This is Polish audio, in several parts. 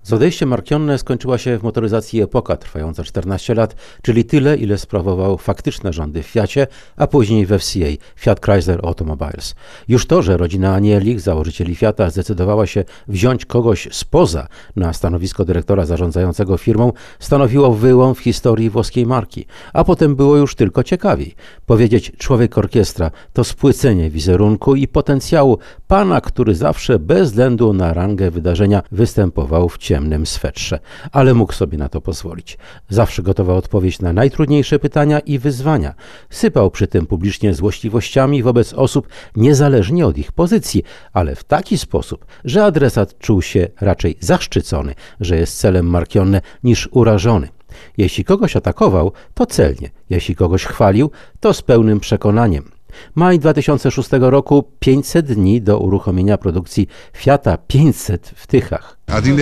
Z odejściem Marchionne skończyła się w motoryzacji epoka trwająca 14 lat, czyli tyle, ile sprawował faktyczne rządy w Fiacie, a później w FCA, Fiat Chrysler Automobiles. Już to, że rodzina Anielich, założycieli Fiata, zdecydowała się wziąć kogoś spoza na stanowisko dyrektora zarządzającego firmą, stanowiło wyłom w historii włoskiej marki. A potem było już tylko ciekawiej. Powiedzieć człowiek orkiestra to spłycenie wizerunku i potencjału pana, który zawsze bez względu na rangę wydarzenia występował w ciemnym swetrze, ale mógł sobie na to pozwolić. Zawsze gotowa odpowiedź na najtrudniejsze pytania i wyzwania. Sypał przy tym publicznie złośliwościami wobec osób niezależnie od ich pozycji, ale w taki sposób, że adresat czuł się raczej zaszczycony, że jest celem Marchionne, niż urażony. Jeśli kogoś atakował, to celnie. Jeśli kogoś chwalił, to z pełnym przekonaniem. Maj 2006 roku, 500 dni do uruchomienia produkcji Fiata 500 w Tychach.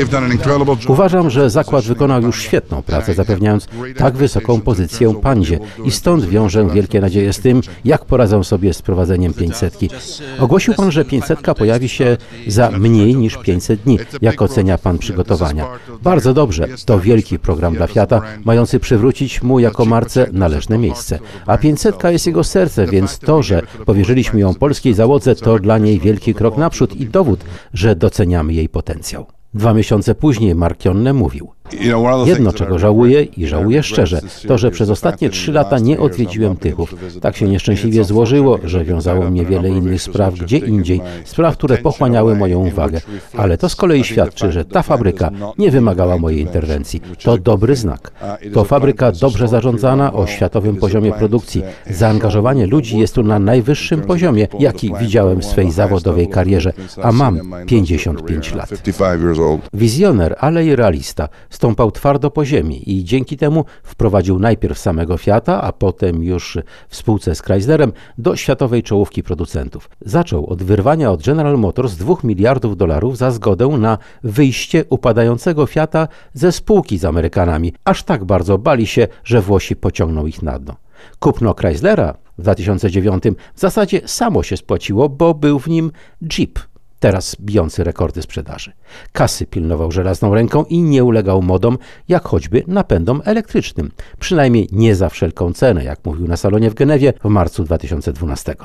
Uważam, że zakład wykonał już świetną pracę, zapewniając tak wysoką pozycję Pandzie i stąd wiążę wielkie nadzieje z tym, jak poradzą sobie z prowadzeniem 500. Ogłosił pan, że 500 pojawi się za mniej niż 500 dni. Jak ocenia pan przygotowania? Bardzo dobrze. To wielki program dla Fiata, mający przywrócić mu jako marce należne miejsce. A 500 jest jego serce, więc to, że powierzyliśmy ją polskiej załodze, to dla niej wielki krok naprzód i dowód, że doceniamy jej potencjał. 2 miesiące później Marchionne mówił: jedno, czego żałuję i żałuję szczerze, to, że przez ostatnie 3 lata nie odwiedziłem Tychów. Tak się nieszczęśliwie złożyło, że wiązało mnie wiele innych spraw gdzie indziej, spraw, które pochłaniały moją uwagę. Ale to z kolei świadczy, że ta fabryka nie wymagała mojej interwencji. To dobry znak. To fabryka dobrze zarządzana, o światowym poziomie produkcji. Zaangażowanie ludzi jest tu na najwyższym poziomie, jaki widziałem w swej zawodowej karierze, a mam 55 lat. Wizjoner, ale i realista. Stąpał twardo po ziemi i dzięki temu wprowadził najpierw samego Fiata, a potem już w spółce z Chryslerem do światowej czołówki producentów. Zaczął od wyrwania od General Motors $2 miliardów za zgodę na wyjście upadającego Fiata ze spółki z Amerykanami. Aż tak bardzo bali się, że Włosi pociągną ich na dno. Kupno Chryslera w 2009 w zasadzie samo się spłaciło, bo był w nim Jeep, teraz bijący rekordy sprzedaży. Kasy pilnował żelazną ręką i nie ulegał modom, jak choćby napędom elektrycznym. Przynajmniej nie za wszelką cenę, jak mówił na salonie w Genewie w marcu 2012.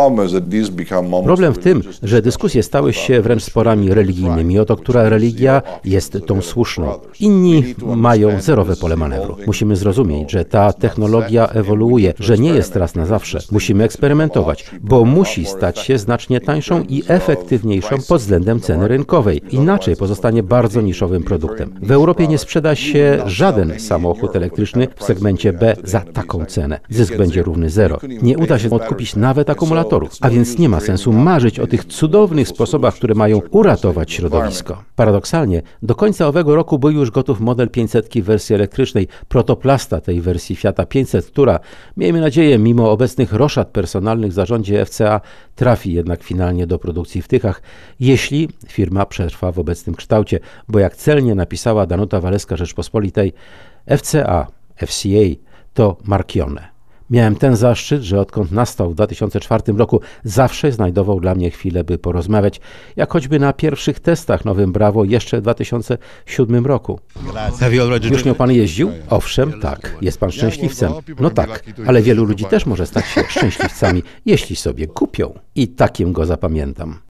Problem w tym, że dyskusje stały się wręcz sporami religijnymi o to, która religia jest tą słuszną. Inni mają zerowe pole manewru. Musimy zrozumieć, że ta technologia ewoluuje, że nie jest raz na zawsze. Musimy eksperymentować, bo musi stać się znacznie tańszą i efektywniejszą pod względem ceny rynkowej. Inaczej pozostanie bardzo niszowym produktem. W Europie nie sprzeda się żaden samochód elektryczny w segmencie B za taką cenę. Zysk będzie równy 0. Nie uda się odkupić nawet akumulatorów, a więc nie ma sensu marzyć o tych cudownych sposobach, które mają uratować środowisko. Paradoksalnie, do końca owego roku był już gotów model 500 w wersji elektrycznej, protoplasta tej wersji Fiata 500, która, miejmy nadzieję, mimo obecnych roszad personalnych w zarządzie FCA, trafi jednak finalnie do produkcji w Tychach, jeśli firma przetrwa w obecnym kształcie, bo jak celnie napisała Danuta Waleska Rzeczpospolitej, FCA to Marchionne. Miałem ten zaszczyt, że odkąd nastał w 2004 roku, zawsze znajdował dla mnie chwilę, by porozmawiać, jak choćby na pierwszych testach nowym Bravo jeszcze w 2007 roku. Już nią pan jeździł? Owszem, tak. Jest pan szczęśliwcem? No tak, ale wielu ludzi też może stać się szczęśliwcami, jeśli sobie kupią. I takim go zapamiętam.